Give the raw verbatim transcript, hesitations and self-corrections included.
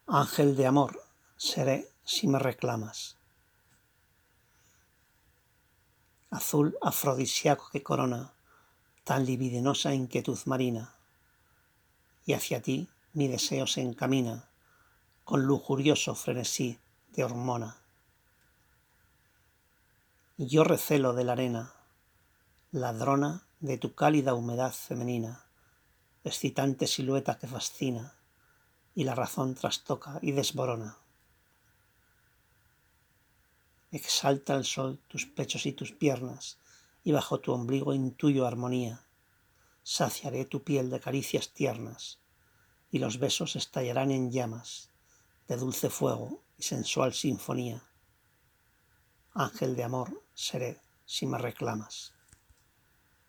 Ángel de amor, seré si me reclamas. Azul afrodisíaco que corona tan libidinosa inquietud marina, y hacia ti mi deseo se encamina con lujurioso frenesí de hormona. Y yo recelo de la arena, ladrona de tu cálida humedad femenina, excitante silueta que fascina y la razón trastoca y desborona. Exalta el sol tus pechos y tus piernas, y bajo tu ombligo intuyo armonía. Saciaré tu piel de caricias tiernas, y los besos estallarán en llamas de dulce fuego y sensual sinfonía. Ángel de amor seré si me reclamas.